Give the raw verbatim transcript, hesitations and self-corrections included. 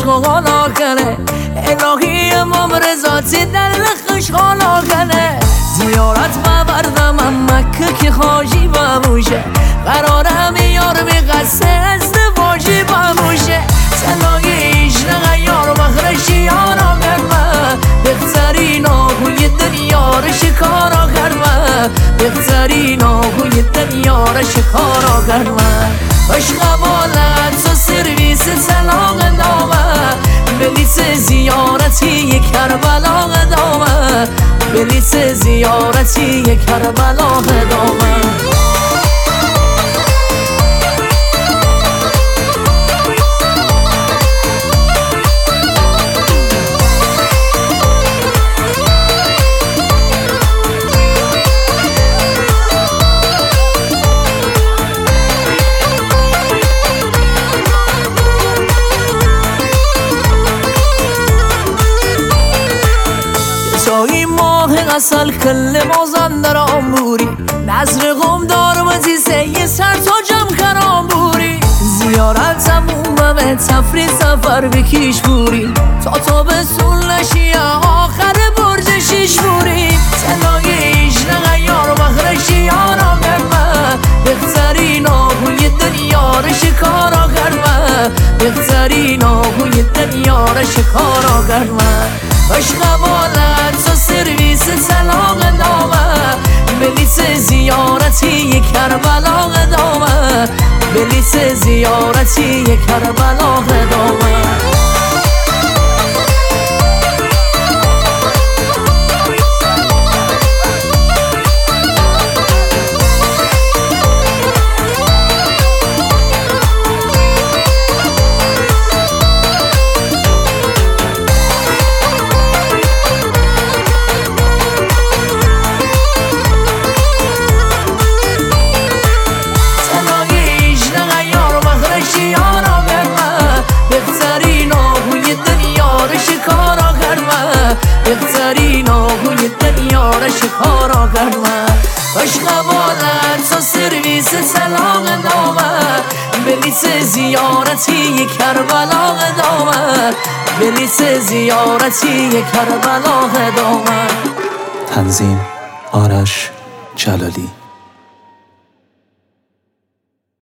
خوانا کنه الهی امام رضا در لخش خوانا کنه زیارت ببردم مکه که حاجی بموشه قرارم یار به قصه ازدواجی بموشه سلایش نغیار مخرشی یارا کرمه بخزرین آهوی دنیا رو شکارا کرمه بخزرین آهوی دنیا رو شکارا کرمه عشق بالت و سرویس سلاغ دامه بلیس زیارتی کربلا دامه بلیس زیارتی کربلا دامه اصل کل مازن در آموری نظر قوم دار مزیسه یه سر تا جمع کرام بوری زیارت همومه به تفری سفر بکیش بوری تا تا به سول نشی آخر برج شیش بوری تلایش نغیار مخرشی یارا کرمه بخزرین آهوی دنیا رو شکارا کرمه بخزرین آهوی دنیا رو شکارا کرمه عشق بالت و سرویس سلاغ دامه بلیس زیارتی کربلا دامه بلیس زیارتی کربلا دامه بخزرین آهوی دنیا رو شکارا کرمه عشق بالت و سرویس سلاغ دامه بلیس زیارتی کربلا دامه بلیس زیارتی کربلا دامه تنظیم آرش جلالی.